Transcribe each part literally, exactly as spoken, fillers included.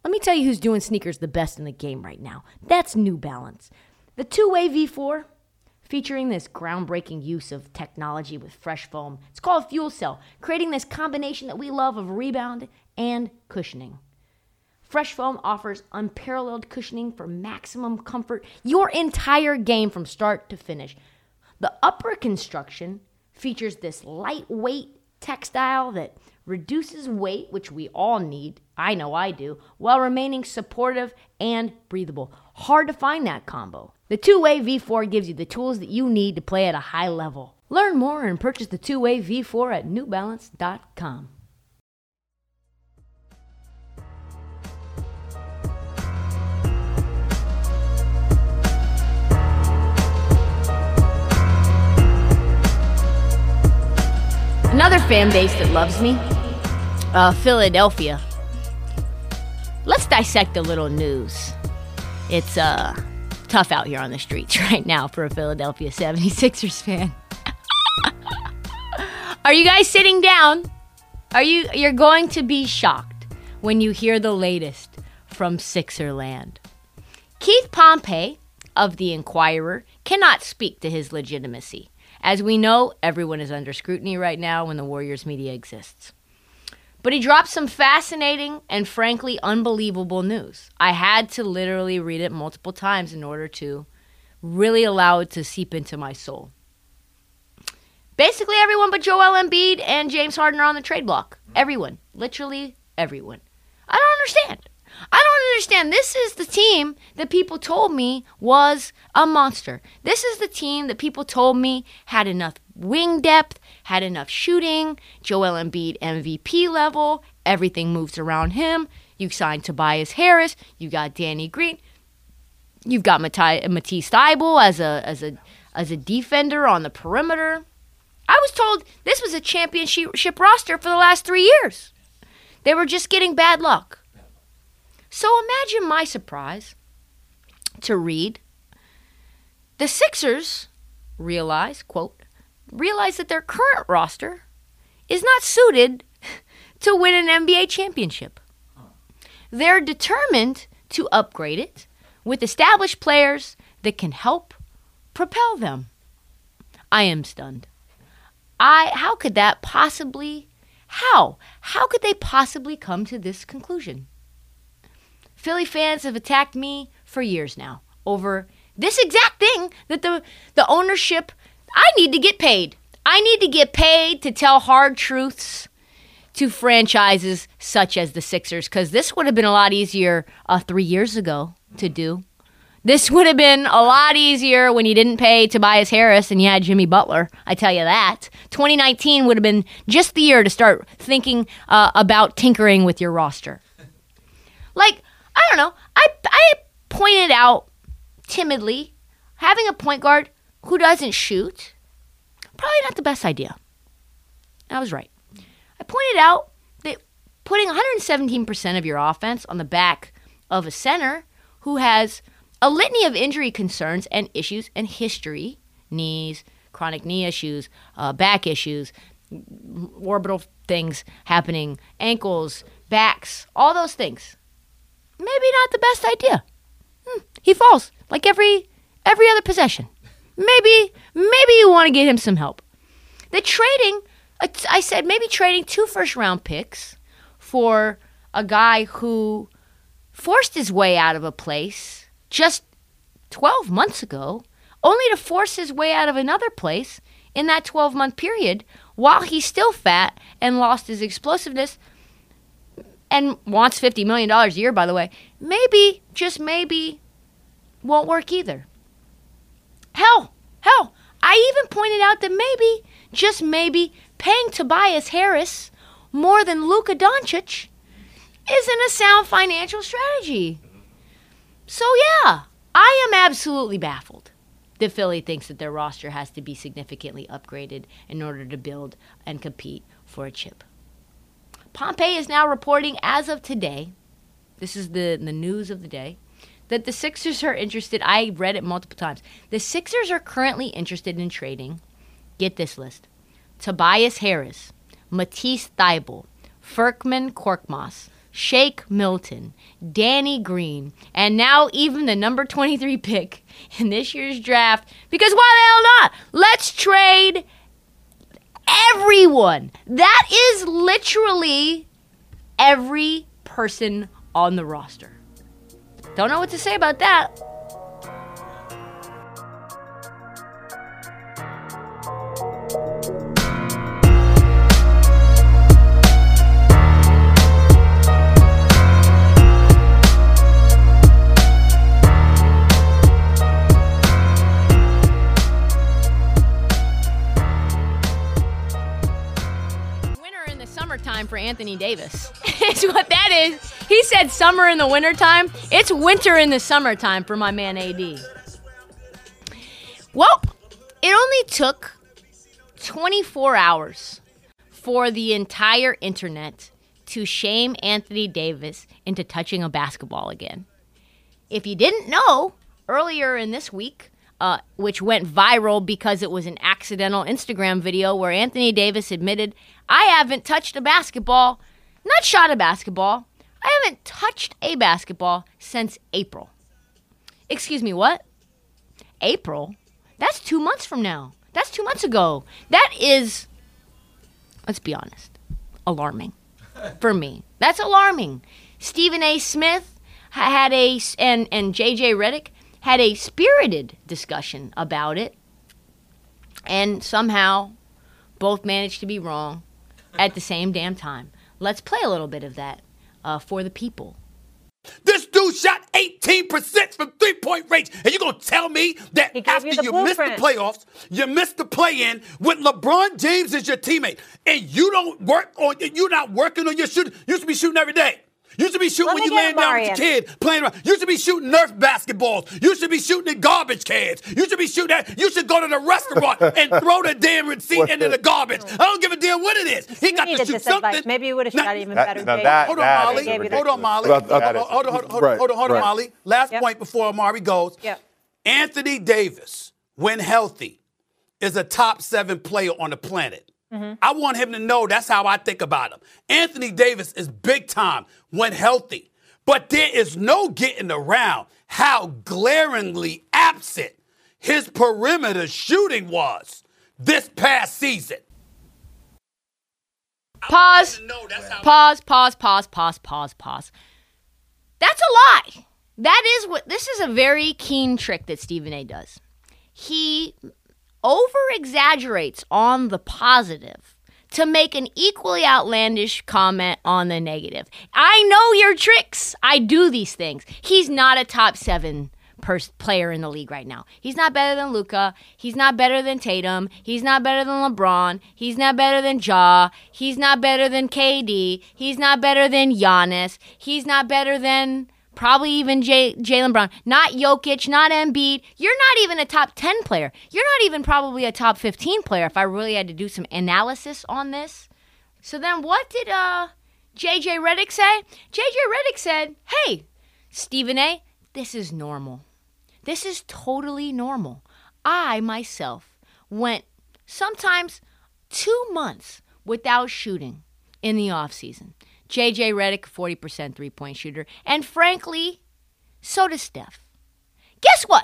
Let me tell you who's doing sneakers the best in the game right now. That's New Balance. The two-way V four, featuring this groundbreaking use of technology with fresh foam. It's called Fuel Cell, creating this combination that we love of rebound and cushioning. Fresh foam offers unparalleled cushioning for maximum comfort your entire game from start to finish. The upper construction features this lightweight textile that reduces weight, which we all need, I know I do, while remaining supportive and breathable. Hard to find that combo. The two-way V four gives you the tools that you need to play at a high level. Learn more and purchase the two-way V four at new balance dot com. Another fan base that loves me, uh, Philadelphia. Let's dissect a little news. It's uh, tough out here on the streets right now for a Philadelphia seventy-sixers fan. Are you guys sitting down? Are you? You're going to be shocked when you hear the latest from Sixerland. Keith Pompey of The Inquirer cannot speak to his legitimacy. As we know, everyone is under scrutiny right now when the Warriors media exists. But he dropped some fascinating and frankly unbelievable news. I had to literally read it multiple times in order to really allow it to seep into my soul. Basically, everyone but Joel Embiid and James Harden are on the trade block. Everyone. Literally everyone. I don't understand. I don't understand. This is the team that people told me was a monster. This is the team that people told me had enough wing depth, had enough shooting, Joel Embiid M V P level, everything moves around him. You signed Tobias Harris, you got Danny Green, you've got Mati- Matisse Thybulle as a as a as a defender on the perimeter. I was told this was a championship roster for the last three years. They were just getting bad luck. So imagine my surprise to read the Sixers realize, quote, realize that their current roster is not suited to win an N B A championship. They're determined to upgrade it with established players that can help propel them. I am stunned. I how could that possibly how? How could they possibly come to this conclusion? Philly fans have attacked me for years now over this exact thing that the, the ownership, I need to get paid. I need to get paid to tell hard truths to franchises such as the Sixers, because this would have been a lot easier uh, three years ago to do. This would have been a lot easier when you didn't pay Tobias Harris and you had Jimmy Butler. I tell you that. twenty nineteen would have been just the year to start thinking uh, about tinkering with your roster. Like, I don't know. I I pointed out timidly, having a point guard who doesn't shoot, probably not the best idea. I was right. I pointed out that putting one hundred seventeen percent of your offense on the back of a center who has a litany of injury concerns and issues and history, knees, chronic knee issues, uh, back issues, orbital things happening, ankles, backs, all those things. Maybe not the best idea. Hmm, he falls like every every other possession. Maybe maybe you want to get him some help. The trading, I said maybe trading two first round picks for a guy who forced his way out of a place just twelve months ago, only to force his way out of another place in that twelve-month period while he's still fat and lost his explosiveness and wants fifty million dollars a year, by the way, maybe, just maybe, won't work either. Hell, hell, I even pointed out that maybe, just maybe, paying Tobias Harris more than Luka Doncic isn't a sound financial strategy. So yeah, I am absolutely baffled that Philly thinks that their roster has to be significantly upgraded in order to build and compete for a chip. Pompey is now reporting as of today, this is the, the news of the day, that the Sixers are interested. I read it multiple times. The Sixers are currently interested in trading, get this list, Tobias Harris, Matisse Thybulle, Furkan Korkmaz, Shake Milton, Danny Green, and now even the number twenty-three pick in this year's draft. Because why the hell not? Let's trade everyone. That is literally every person on the roster. Don't know what to say about that. For Anthony Davis. It's what that is. He said summer in the wintertime. It's winter in the summertime for my man A D. Well, it only took twenty-four hours for the entire internet to shame Anthony Davis into touching a basketball again. If you didn't know, earlier in this week, Uh, which went viral because it was an accidental Instagram video where Anthony Davis admitted, I haven't touched a basketball, not shot a basketball. I haven't touched a basketball since April. Excuse me, what? April? That's two months from now. That's two months ago. That is, let's be honest, alarming for me. That's alarming. Stephen A. Smith had a, and, and J J Redick had a spirited discussion about it, and somehow both managed to be wrong at the same damn time. Let's play a little bit of that uh, for the people. This dude shot eighteen percent from three-point range, and you're going to tell me that after you, you missed the playoffs, you missed the play-in with LeBron James as your teammate, and you don't work on, you're not working on your shooting. You used to be shooting every day. Used to be shooting Let when me you get laying it, down with your kid, playing around. Used to be shooting Nerf basketballs. Used to be shooting in garbage cans. Used to be shooting that. You should go to the restaurant and throw the damn receipt into the garbage. I don't give a damn what it is. He You got to needed shoot this something. advice. Maybe you would have Now- shot even that- better. now Jay. that- Hold on, that Molly. is Gave you Hold that. on, Molly. That- Hold that on, is- hold on, hold on, right, hold on, hold on, right. Molly. Last Yep. point before Amari goes. Yep. Anthony Davis, when healthy, is a top seven player on the planet. Mm-hmm. I want him to know that's how I think about him. Anthony Davis is big time when healthy. But there is no getting around how glaringly absent his perimeter shooting was this past season. Pause. Pause, pause, pause, pause, pause, pause. That's a lie. That is what, this is a very keen trick that Stephen A. does. He over-exaggerates on the positive to make an equally outlandish comment on the negative. I know your tricks. I do these things. He's not a top seven pers- player in the league right now. He's not better than Luka. He's not better than Tatum. He's not better than LeBron. He's not better than Ja. He's not better than K D. He's not better than Giannis. He's not better than probably even J- Jaylen Brown. Not Jokic, not Embiid. You're not even a top ten player. You're not even probably a top fifteen player if I really had to do some analysis on this. So then what did uh, J J Redick say? J J Redick said, hey, Stephen A., this is normal. This is totally normal. I, myself, went sometimes two months without shooting in the offseason. J J Redick, forty percent three-point shooter. And frankly, so does Steph. Guess what?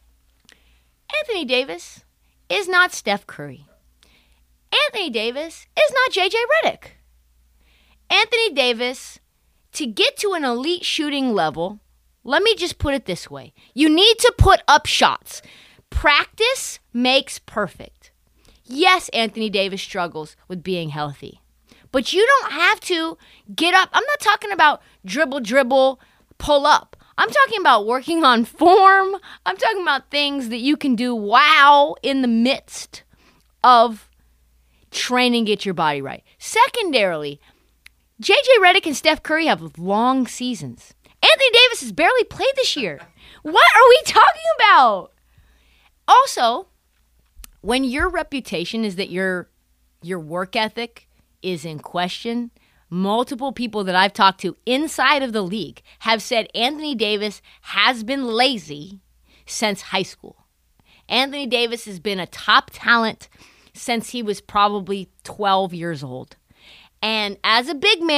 Anthony Davis is not Steph Curry. Anthony Davis is not J J Redick. Anthony Davis, to get to an elite shooting level, let me just put it this way. You need to put up shots. Practice makes perfect. Yes, Anthony Davis struggles with being healthy. But you don't have to get up. I'm not talking about dribble, dribble, pull up. I'm talking about working on form. I'm talking about things that you can do wow in the midst of training, get your body right. Secondarily, J J Redick and Steph Curry have long seasons. Anthony Davis has barely played this year. What are we talking about? Also, when your reputation is that your your work ethic is in question, multiple people that I've talked to inside of the league have said Anthony Davis has been lazy since high school. Anthony Davis has been a top talent since he was probably twelve years old. And as a big man,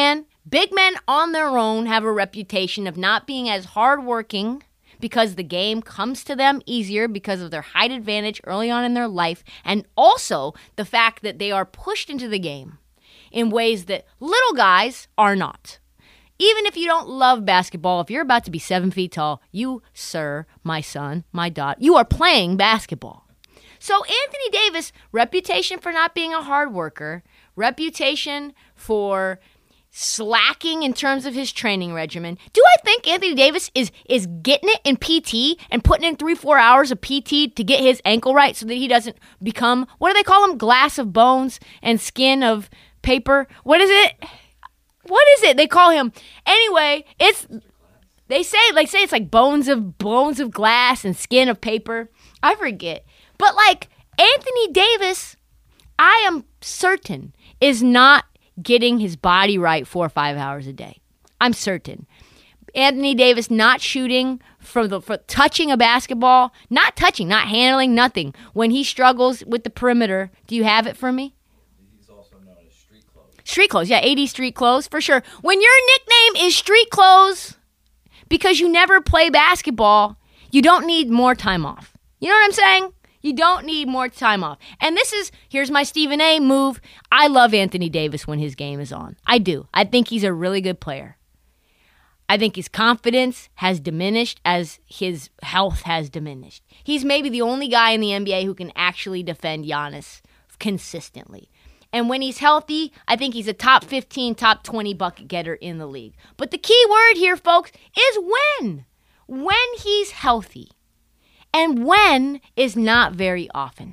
Big men on their own have a reputation of not being as hardworking because the game comes to them easier because of their height advantage early on in their life, and also the fact that they are pushed into the game in ways that little guys are not. Even if you don't love basketball, if you're about to be seven feet tall, you, sir, my son, my daughter, you are playing basketball. So Anthony Davis, reputation for not being a hard worker, reputation for slacking in terms of his training regimen. Do I think Anthony Davis is is getting it in P T and putting in three, four hours of P T to get his ankle right so that he doesn't become, what do they call him, glass of bones and skin of paper? What is it? What is it they call him? Anyway, it's, they say, like say it's like bones of bones of glass and skin of paper. I forget. But like Anthony Davis, I am certain, is not getting his body right four or five hours a day. I'm certain. Anthony Davis not shooting from the for touching a basketball, not touching, not handling, nothing. When he struggles with the perimeter, do you have it for me? He's also known as street clothes. Street clothes, yeah, eighty street clothes for sure. When your nickname is street clothes because you never play basketball, you don't need more time off. You know what I'm saying? You don't need more time off. And this is, here's my Stephen A move. I love Anthony Davis when his game is on. I do. I think he's a really good player. I think his confidence has diminished as his health has diminished. He's maybe the only guy in the N B A who can actually defend Giannis consistently. And when he's healthy, I think he's a top fifteen, top twenty bucket getter in the league. But the key word here, folks, is when. When he's healthy. And when is not very often.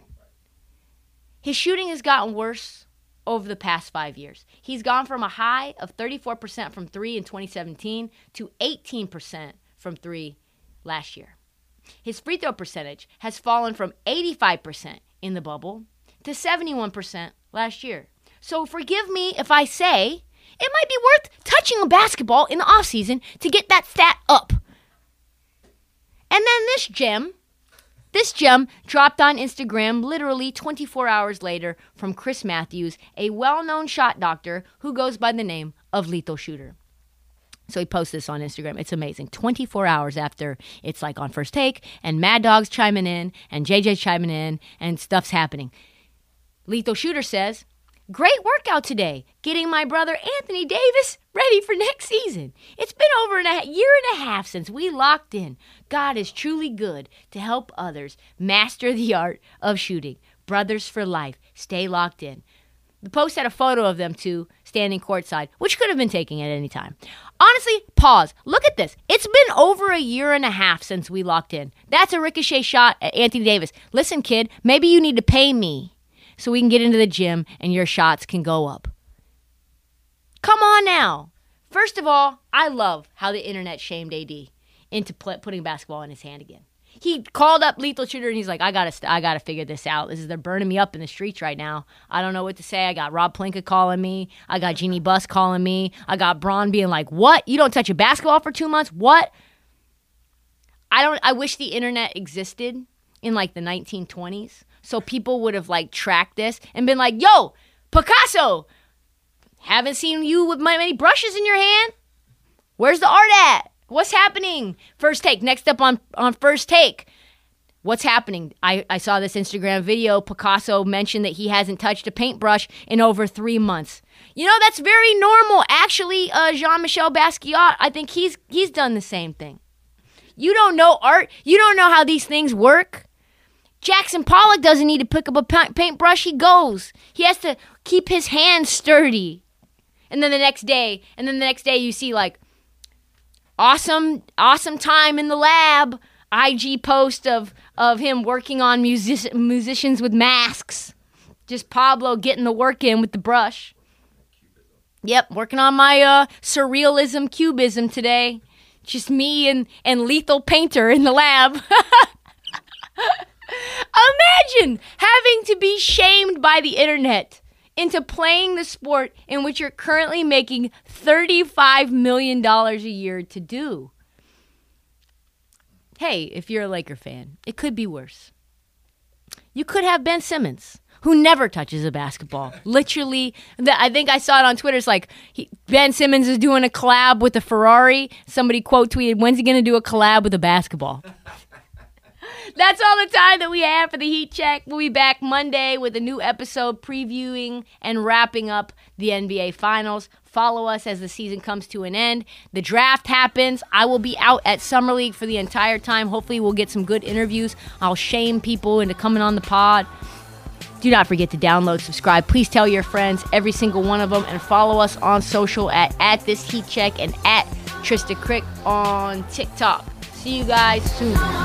His shooting has gotten worse over the past five years. He's gone from a high of thirty-four percent from three in twenty seventeen to eighteen percent from three last year. His free throw percentage has fallen from eighty-five percent in the bubble to seventy-one percent last year. So forgive me if I say it might be worth touching a basketball in the offseason to get that stat up. And then this gem... This gem dropped on Instagram literally twenty-four hours later from Chris Matthews, a well-known shot doctor who goes by the name of Lethal Shooter. So he posts this on Instagram. It's amazing. twenty-four hours after it's like on First Take, and Mad Dog's chiming in, and J J's chiming in, and stuff's happening. Lethal Shooter says, "Great workout today, getting my brother Anthony Davis ready for next season. It's been over a year and a half since we locked in. God is truly good to help others master the art of shooting. Brothers for life. Stay locked in." The post had a photo of them two standing courtside, which could have been taken at any time. Honestly, pause. Look at this. It's been over a year and a half since we locked in. That's a ricochet shot at Anthony Davis. Listen, kid, maybe you need to pay me so we can get into the gym and your shots can go up. Come on now. First of all, I love how the internet shamed A D into pl- putting basketball in his hand again. He called up Lethal Shooter and he's like, I gotta, st- I gotta figure this out. This is they're burning me up in the streets right now. I don't know what to say. I got Rob Pelinka calling me. I got Jeannie Buss calling me. I got Braun being like, "What? You don't touch a basketball for two months? What?" I don't. I wish the internet existed in like the nineteen twenties, so people would have like tracked this and been like, "Yo, Picasso, haven't seen you with many brushes in your hand. Where's the art at? What's happening?" First Take. Next up on, on First Take. What's happening? I, I saw this Instagram video. Picasso mentioned that he hasn't touched a paintbrush in over three months. You know, that's very normal. Actually, uh, Jean-Michel Basquiat, I think he's he's done the same thing. You don't know art. You don't know how these things work. Jackson Pollock doesn't need to pick up a paintbrush. He goes. He has to keep his hands sturdy. And then the next day, and then the next day you see like, Awesome, awesome time in the lab. I G post of, of him working on music, musicians with masks. Just Pablo getting the work in with the brush. Yep, working on my uh, surrealism cubism today. Just me and, and Lethal Painter in the lab. Imagine having to be shamed by the internet into playing the sport in which you're currently making thirty-five million dollars a year to do. Hey, if you're a Laker fan, it could be worse. You could have Ben Simmons, who never touches a basketball. Literally, the, I think I saw it on Twitter. It's like he, Ben Simmons is doing a collab with a Ferrari. Somebody quote tweeted, when's he going to do a collab with a basketball? That's all the time that we have for the Heat Check. We'll be back Monday with a new episode previewing and wrapping up the N B A Finals. Follow us as the season comes to an end. The draft happens. I will be out at Summer League for the entire time. Hopefully we'll get some good interviews. I'll shame people into coming on the pod. Do not forget to download, subscribe. Please tell your friends, every single one of them, and follow us on social at, at This Heat Check and at Trista Crick on TikTok. See you guys soon.